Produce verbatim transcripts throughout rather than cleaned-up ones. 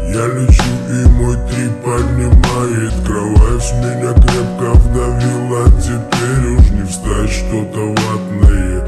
Я лечу, и мой трип поднимает кровать. Меня крепко вдавило, теперь уж не встать. Что-то ватное,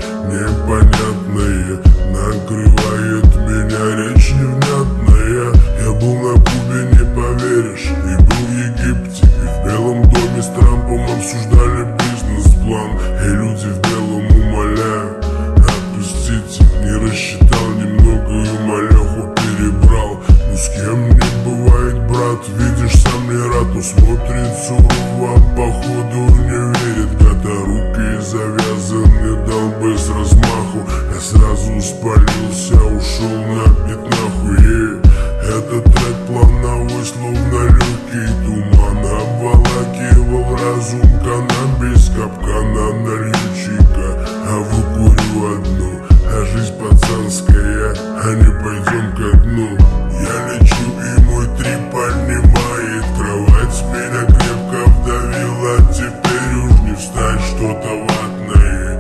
непонятное накрывает меня, речь невнятная. Я был на Кубе, не поверишь, и был в Египте, и в Белом доме с Трампом обсуждали бизнес-план. И люди в белом умоляют, отпустите. Не рассчитал немного и малеху перебрал. Ну с кем не бывает, брат, видишь, сам не рад. Но смотрит сурово, походу не верит. Когда руки завязаны, дал бы с размаху. Я сразу спалился, ушел на пятнаху. И этот трек плановый, словно легкий туман, обволакивал разум. Каннабис, капкана, налью чика, а выкурю одну. А жизнь пацанская, а не пойдем ко дну. Я лечу, и мой трип поднимает кровать. Меня крепко вдавило, теперь уж не встать. Что-то ватное,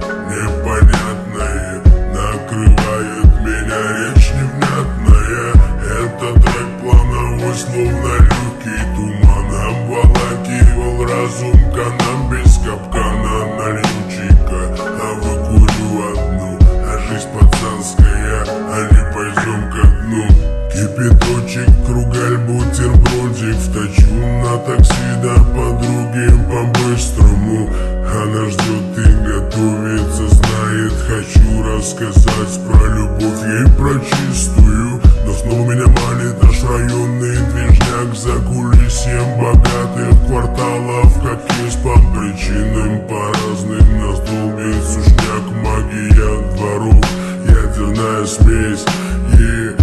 непонятное накрывает меня, речь невнятная. Этот трек плановой, словно легкий туман, обволакивал разум. Каннабис, капкана, налью чика, а выкурю одну. А жизнь пацанская, а не пойдем ко дну. Кипяточек, кругаль, бутербродик вточу на такси до подруги по-быстрому. Она ждет и готовится, знает, хочу рассказать про любовь ей, про чистую. Но снова меня манит наш районный движняк за кулисьем богатых кварталов. Как есть по причинам по разным нас долбит сушняк. Магия дворов, ядерная смесь, и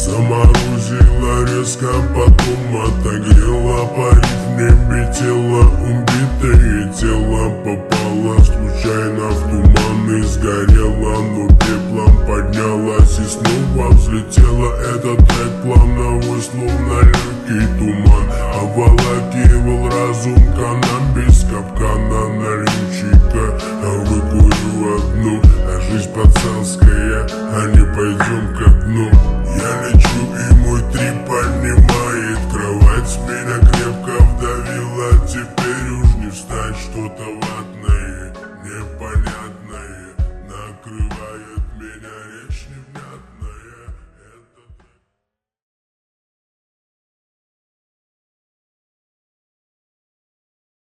заморозила резко, потом отогрела. Парит в небе тело, убитое тело попало случайно в туман и сгорело, но пеплом поднялась и снова взлетела. Этот трек плановый, словно легкий туман, обволакивал разум. Каннабис, капкана, налью чика, а выкурю одну. А жизнь пацанская, а не пойдем ко дну. Я лечу,